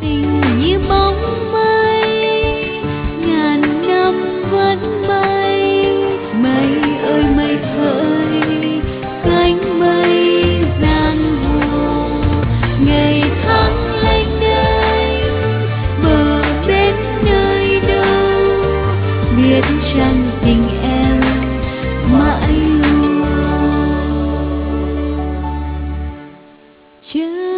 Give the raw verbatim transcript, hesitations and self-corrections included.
tình như bóng mây, ngàn năm vẫn bay. Mây ơi mây khơi, cánh mây giang hồ, ngày tháng lênh đênh, bờ bên nơi đâu, biết chăng tình em mãi luôn. Chờ